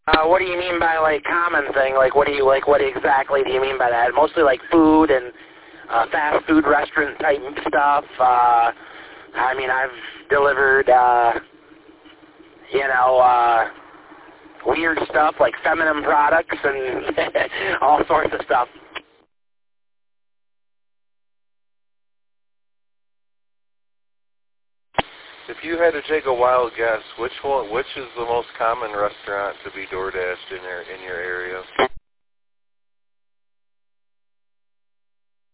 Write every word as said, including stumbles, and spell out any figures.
Uh, what do you mean by, like, common thing? Like, what do you, like, what exactly do you mean by that? Mostly, like, food and uh, fast food restaurant type stuff. Uh, I mean, I've delivered, uh, you know, uh, weird stuff like feminine products and all sorts of stuff. If you had to take a wild guess, which one, which is the most common restaurant to be DoorDashed in your in your area?